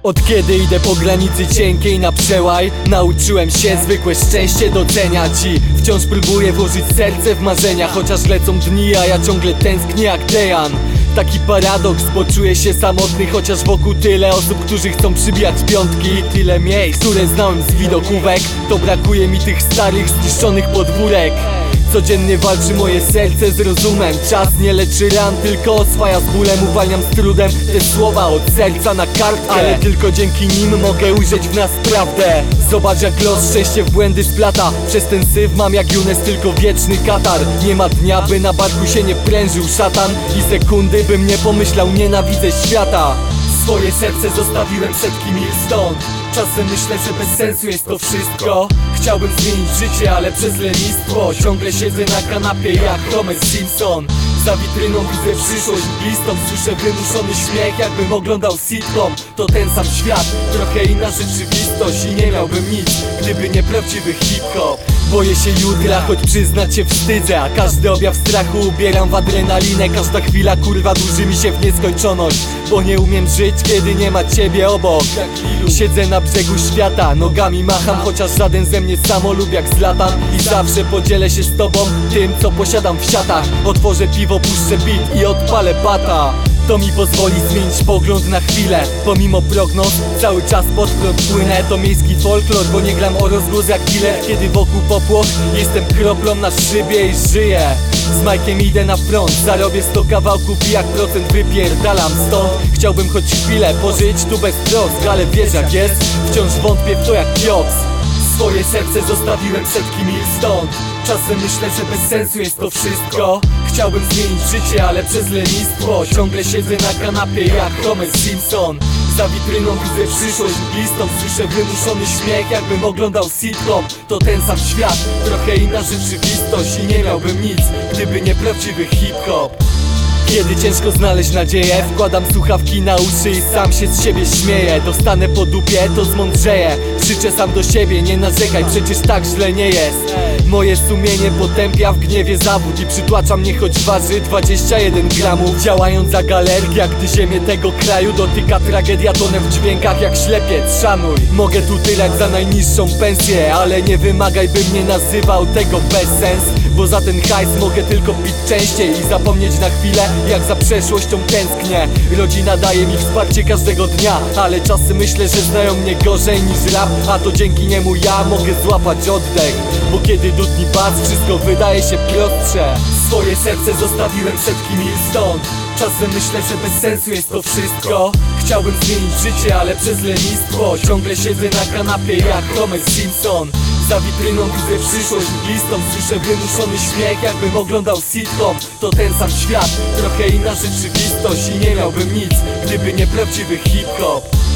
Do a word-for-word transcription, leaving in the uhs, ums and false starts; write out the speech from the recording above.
Od kiedy idę po granicy cienkiej na przełaj, nauczyłem się zwykłe szczęście doceniać i wciąż próbuję włożyć serce w marzenia. Chociaż lecą dni, a ja ciągle tęsknię jak Dejan. Taki paradoks, bo czuję się samotny, chociaż wokół tyle osób, którzy chcą przybijać piątki. Tyle miejsc, które znałem z widokówek, to brakuje mi tych starych, zniszczonych podwórek. Codziennie walczy moje serce z rozumem. Czas nie leczy ran, tylko oswaja z bólem. Uwalniam z trudem te słowa od serca na kartkę, ale tylko dzięki nim mogę ujrzeć w nas prawdę. Zobacz jak los szczęście w błędy splata. Przez ten syf mam jak Younes tylko wieczny katar. Nie ma dnia, by na barku się nie prężył szatan, i sekundy, bym nie pomyślał nienawidzę świata. Swoje serce zostawiłem setki mil stąd. Czasem myślę, że bez sensu jest to wszystko. Chciałbym zmienić życie, ale przez lenistwo ciągle siedzę na kanapie jak Homer Simpson. Za witryną widzę przyszłość mglistą. Słyszę wymuszony śmiech, jakbym oglądał sitcom. To ten sam świat, trochę inna rzeczywistość, i nie miałbym nic, gdyby nie prawdziwy hip-hop. Boję się jutra, choć przyznać się wstydzę, a każdy objaw strachu ubieram w adrenalinę. Każda chwila kurwa dłuży mi się w nieskończoność, bo nie umiem żyć, kiedy nie ma ciebie obok. Siedzę na brzegu świata, nogami macham, chociaż żaden ze mnie samolub jak zlatam. I zawsze podzielę się z tobą tym, co posiadam w siatach. Otworzę piwo, puszczę beat i odpalę bata. To mi pozwoli zmienić pogląd na chwilę. Pomimo prognoz cały czas pod prąd płynę. To miejski folklor, bo nie gram o rozgłos jak dealer. Kiedy wokół popłoch, jestem kroplą na szybie i żyję. Z Majkiem idę na front, zarobię sto kawałków i jak procent wypierdalam stąd. Chciałbym choć chwilę pożyć tu bez trosk, ale wiesz jak jest, wciąż wątpię w to jak Pioks. Swoje serce zostawiłem setki mil stąd. Czasem myślę, że bez sensu jest to wszystko. Chciałbym zmienić życie, ale przez lenistwo ciągle siedzę na kanapie jak Homer Simpson. Za witryną widzę przyszłość mglistą. Słyszę wymuszony śmiech, jakbym oglądał sitcom. To ten sam świat, trochę inna rzeczywistość, i nie miałbym nic, gdyby nie prawdziwy hip-hop. Kiedy ciężko znaleźć nadzieję, wkładam słuchawki na uszy i sam się z siebie śmieję. Dostanę po dupie, to zmądrzeję. Krzyczę sam do siebie, nie narzekaj, przecież tak źle nie jest. Moje sumienie potępia w gniewie zawód i przytłacza mnie, choć waży dwadzieścia jeden gramów. Działając jak alergia, gdy ziemię tego kraju dotyka tragedia, tonę w dźwiękach jak ślepiec, szanuj. Mogę tu tyrać za najniższą pensję, ale nie wymagaj, bym nie nazywał tego bezsens. Bo za ten hajs mogę tylko pić częściej i zapomnieć na chwilę, jak za przeszłością tęsknię. Rodzina daje mi wsparcie każdego dnia, ale czasem myślę, że znają mnie gorzej niż rap, a to dzięki niemu ja mogę złapać oddech. Bo kiedy dudni bas, wszystko wydaje się prostsze. Swoje serce zostawiłem setki mil stąd. Czasem myślę, że bez sensu jest to wszystko. Chciałbym zmienić życie, ale przez lenistwo ciągle siedzę na kanapie jak Homer Simpson. Za witryną widzę przyszłość mglistą. Słyszę wymuszony śmiech, jakbym oglądał sitcom. To ten sam świat, trochę inna rzeczywistość, i nie miałbym nic, gdyby nie prawdziwy hip-hop.